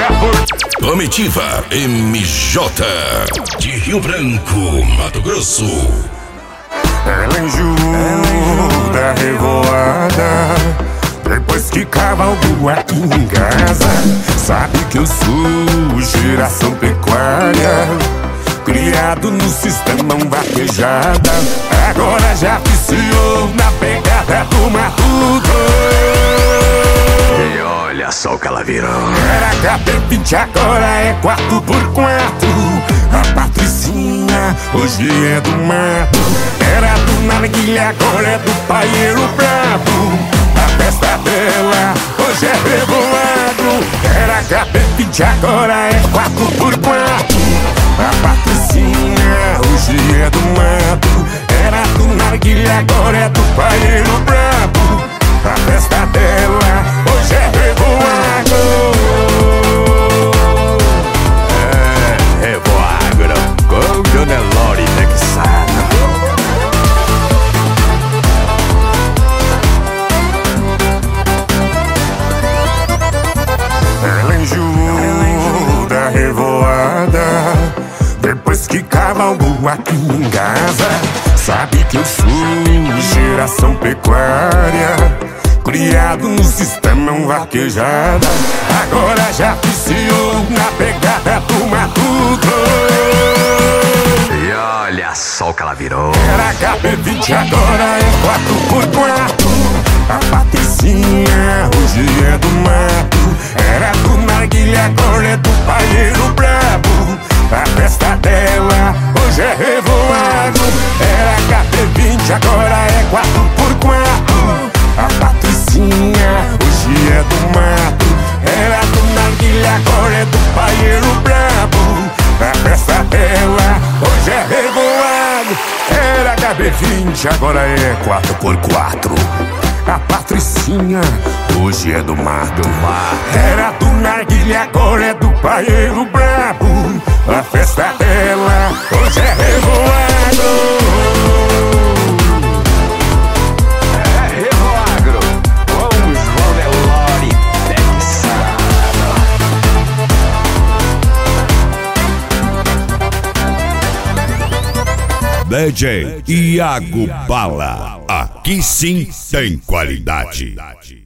Comitiva MJ de Rio Branco, Mato Grosso. Ela ajuda revoada. Depois que cavalgo aqui em casa, sabe que eu sou geração pecuária, criado no sistema vaquejada. Agora já viciou na pegada do matuto. E olha só o que ela virou. Era KP20, agora é 4x4. A Patricinha hoje é do mato. Era do narguilha, agora é do paieiro brabo. A festa dela hoje é revoado. Era KP20, agora é 4x4. A Patricinha hoje é do mato. Era do narguilha, agora é do paieiro brabo. A festa dela hoje é revoado. É, revoagro com o Jonelore texano. Ela ajuda revoada. Depois que cavalgo aqui em casa, sabe que eu sou geração pecuária, criado no sistema vaquejada. Agora já viciou na pegada do matuto. E olha só o que ela virou. Era KP20, agora é 4x4. A Patricinha hoje é do mato. Era do narguilha, agora é do paieiro brabo. A festa dela hoje é revoado. Era KP20, agora é 4x4. A Patricinha hoje é do mato. Era do narguilha, agora é do paieiro brabo. A festa dela hoje é revoado. Era KP20, agora é 4x4. A Patricinha hoje é do mato. Era do narguilha, agora é do paieiro brabo. A festa dela hoje é revoado. É revoagro com o Jonelore texano. DJ Iago Bala. Aqui sim tem qualidade.